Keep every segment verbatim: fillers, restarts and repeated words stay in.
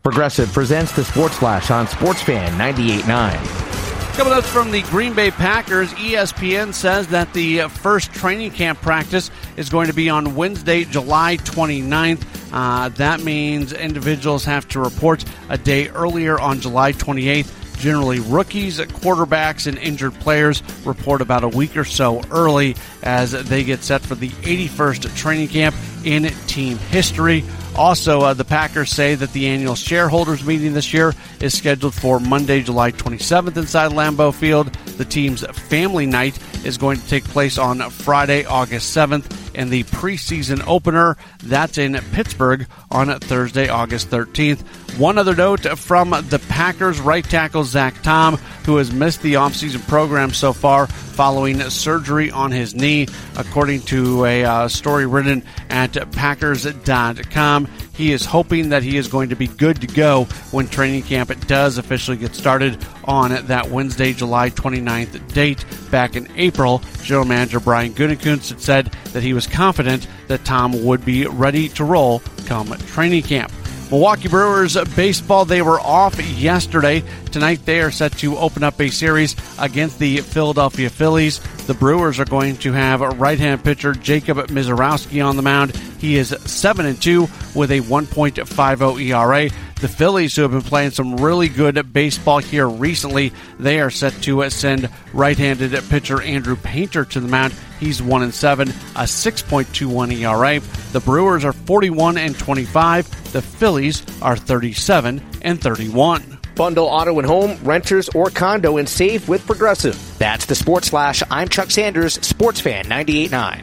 Progressive presents the Sports Flash on SportsFan ninety-eight point nine. Coming up from the Green Bay Packers, E S P N says that the first training camp practice is going to be on Wednesday, July twenty-ninth. Uh, that means individuals have to report a day earlier on July twenty-eighth. Generally, rookies, quarterbacks, and injured players report about a week or so early as they get set for the eighty-first training camp in team history. Also, uh, the Packers say that the annual shareholders meeting this year is scheduled for Monday, July twenty-seventh inside Lambeau Field. The team's family night is going to take place on Friday, August seventh, and the preseason opener, that's in Pittsburgh on Thursday, August thirteenth. One other note from the Packers, right tackle Zach Tom, who has missed the offseason program so far following surgery on his knee. According to a uh, story written at Packers dot com, he is hoping that he is going to be good to go when training camp does officially get started on that Wednesday, July twenty-ninth date. Back in April, General Manager Brian Gutekunst had said that he was confident that Tom would be ready to roll come training camp. Milwaukee Brewers baseball, they were off yesterday. Tonight they are set to open up a series against the Philadelphia Phillies. The Brewers are going to have right-hand pitcher Jacob Misiorowski on the mound. He is seven and two with a one point five oh E R A. The Phillies, who have been playing some really good baseball here recently, they are set to send right-handed pitcher Andrew Painter to the mound. He's one and seven, a six point two one E R A. The Brewers are forty-one and twenty-five. The Phillies are thirty-seven and thirty-one. Bundle auto and home, renters, or condo and save with Progressive. That's the Sports Flash. I'm Chuck Sanders, SportsFan ninety-eight point nine.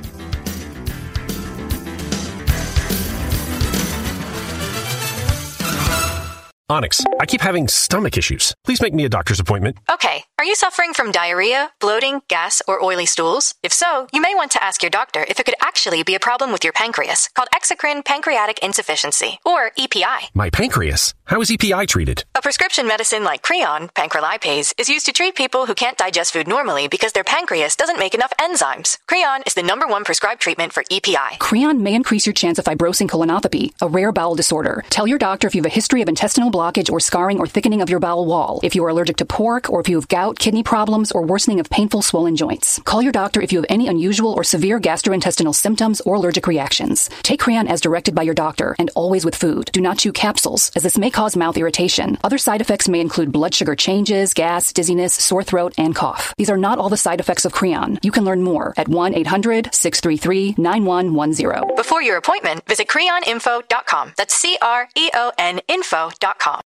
Onyx, I keep having stomach issues. Please make me a doctor's appointment. Okay. Are you suffering from diarrhea, bloating, gas, or oily stools? If so, you may want to ask your doctor if it could actually be a problem with your pancreas, called exocrine pancreatic insufficiency, or E P I. My pancreas? How is E P I treated? A prescription medicine like Creon, pancrelipase, is used to treat people who can't digest food normally because their pancreas doesn't make enough enzymes. Creon is the number one prescribed treatment for E P I. Creon may increase your chance of fibrosing colonopathy, a rare bowel disorder. Tell your doctor if you have a history of intestinal blockage or scarring or thickening of your bowel wall, if you are allergic to pork, or if you have gout, kidney problems, or worsening of painful swollen joints. Call your doctor if you have any unusual or severe gastrointestinal symptoms or allergic reactions. Take Creon as directed by your doctor and always with food. Do not chew capsules, as this may cause mouth irritation. Other side effects may include blood sugar changes, gas, dizziness, sore throat, and cough. These are not all the side effects of Creon. You can learn more at one eight hundred six three three nine one one zero. Before your appointment, visit creon info dot com. That's C R E O N info dot com.